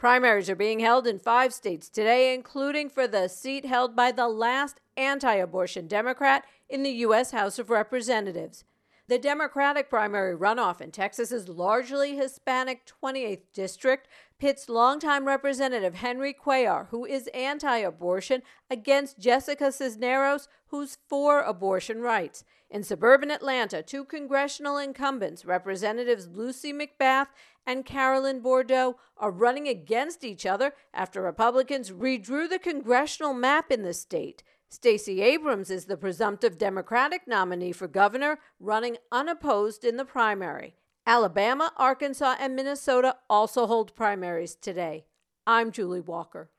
Primaries are being held in 5 states today, including for the seat held by the last anti-abortion Democrat in the U.S. House of Representatives. The Democratic primary runoff in Texas's largely Hispanic 28th district pits longtime Representative Henry Cuellar, who is anti-abortion, against Jessica Cisneros, who's for abortion rights. In suburban Atlanta, 2 congressional incumbents, Representatives Lucy McBath and Carolyn Bordeaux, are running against each other after Republicans redrew the congressional map in the state. Stacey Abrams is the presumptive Democratic nominee for governor, running unopposed in the primary. Alabama, Arkansas, and Minnesota also hold primaries today. I'm Julie Walker.